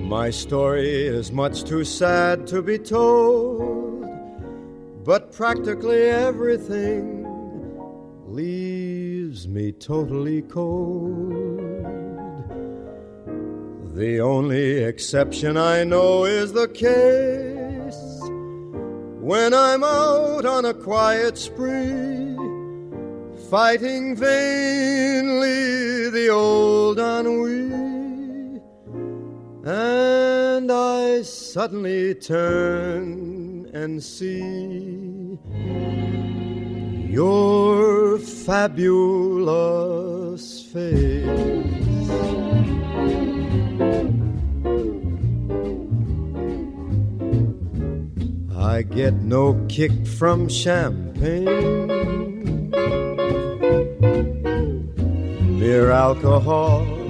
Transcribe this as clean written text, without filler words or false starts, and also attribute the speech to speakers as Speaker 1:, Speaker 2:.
Speaker 1: My story is much too sad to be told, but practically everything leaves me totally cold. The only exception I know is the case when I'm out on a quiet spree, fighting vainly the old ennui, and I suddenly turn and see your fabulous face. I get no kick from champagne, mere alcohol